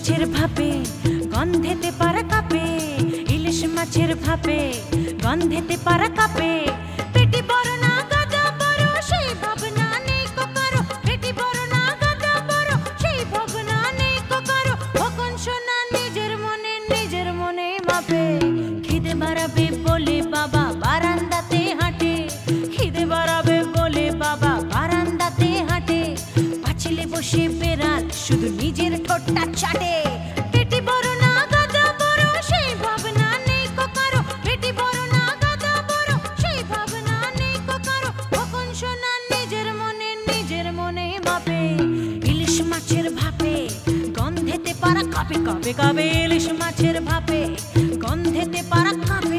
মাছের ভাপে গন্ধেতে পারা কাপে, ইলিশ মাছের ভাপে গন্ধেতে পারা কাপে। পেটি বড় না গাদা বড় সেই ভাবনা নেই কো কারো, পেটি বড় না গাদা বড় সেই ভাবনা নেই কো কারো। কখন শোনা নিজের মনে মাপে, খিদে বাড়াবে বলে বাবা বারান্দাতে হাঁটে, খিদে বাড়াবে বলে বাবা বারান্দাতে হাঁটে। পাঁচিলে বসে বেড়াল শুধু নিজের ঠোঁটটা চাটে। পেটি বড় না গাদা বড় সেই ভাবনা নেই কো কারো, পেটি বড় না গাদা বড় সেই ভাবনা নেই কো কারো। কখন শোনা নিজের মনে মাপে, ইলিশ মাছের ভাপে গন্ধেতে পারা কাঁপে কাঁপে কাঁপে, ইলিশ মাছের ভাপে গন্ধেতে পারা কাঁপে।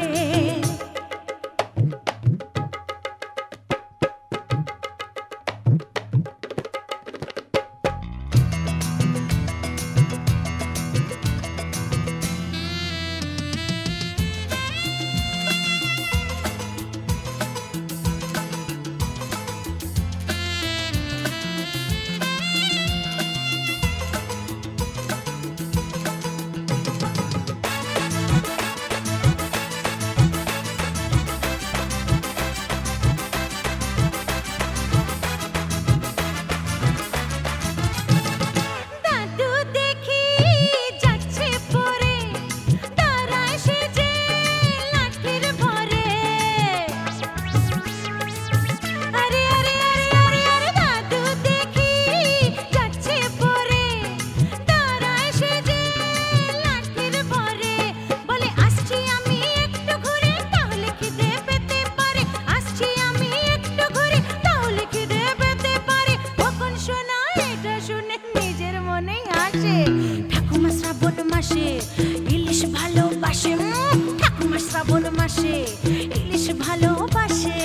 ঠাকুমা শ্রাবণ মাসে ইলিশ ভালোবাসে, ঠাকুমা শ্রাবণ মাসে ইলিশ ভালোবাসে।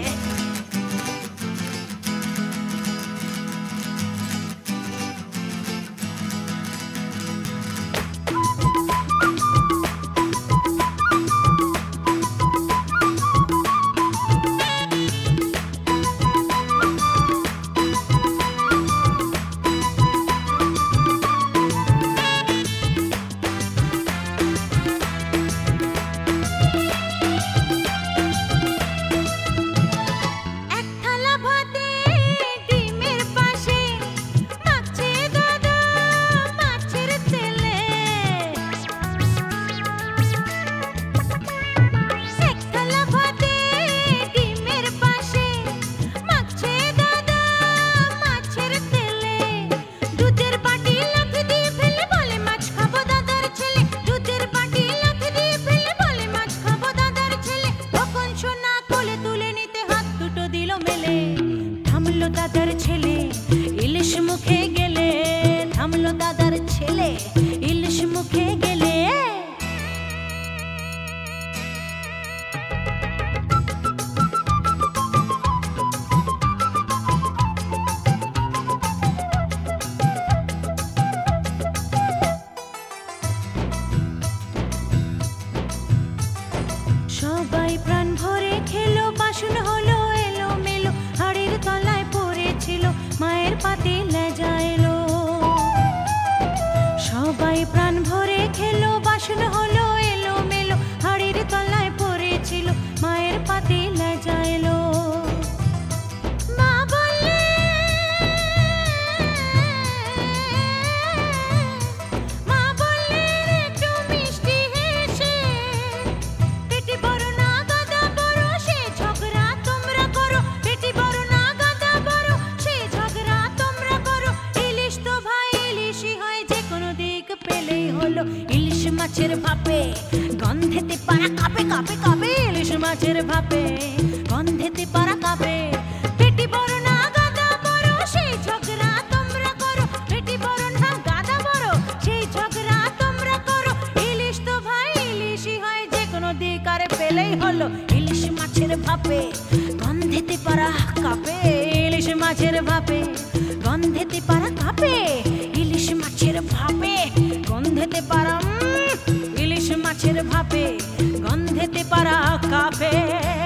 থামলো দাদার ছেলে ইলিশ মুখে গেলে, থামলো দাদার ছেলে ইলিশ মুখে গেলে। সবাই প্রাণ ভরে খেলো, বাসন হলো এলো মেলো, হাড়ির তলায় পড়েছিল মায়ের পাতে লেজা এলো। সবাই প্রাণ ভরে খেলো, বাসন হলো এলো মেলো, হাড়ির তলায় পড়েছিল মায়ের পাতে লেজা এলো। মা বললে একটু মিষ্টি হেসে, পেটি বড় না গাদা বড় সে ঝগড়া তোমরা করো, পেটি বড় না গাদা বড় সে ঝগড়া তোমরা করো। ইলিশ তো ভাই ইলিশই হয়, যে কোনো দিক পেলেই হলো। ইলিশ মাছের ভাপে গন্ধেতে পারা কাঁপে কাঁপে কাঁপে, ইলিশ মাছের ভাপে গন্ধেতে পারা কাঁপে। পেটি বড় না গাদা বড় সেই ঝগড়া তোমরা করো, পেটি বড় না গাদা বড় সেই ঝগড়া তোমরা করো। ইলিশ তো ভাই ইলিশই হয়, যে কোনো দিক আর পেলেই হলো। ইলিশ মাছের ভাপে গন্ধেতে পারা কাঁপে, ইলিশ মাছের ভাপে গন্ধেতে পারা কাঁপে, ইলিশ মাছের ভাপে গন্ধেতে পারা, ইলিশ মাছের ভাপে গন্ধেতে পারা কাঁপে।